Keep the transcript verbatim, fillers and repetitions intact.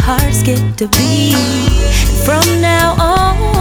hearts get to beat. And from now on